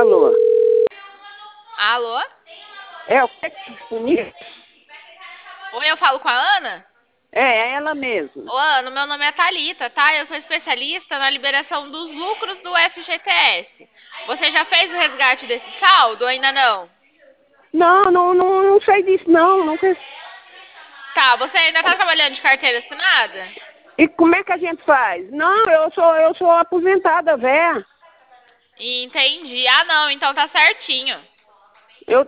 Alô? Alô? É o que é disponível? Oi, eu falo com a Ana? É ela mesma. Ô, Ana, meu nome é Thalita, tá? Eu sou especialista na liberação dos lucros do FGTS. Você já fez o resgate desse saldo ou ainda não? Não sei disso não. Nunca... Tá, você ainda tá trabalhando de carteira assinada? E como é que a gente faz? Não, eu sou aposentada, velha. Entendi. Ah, não, então tá certinho.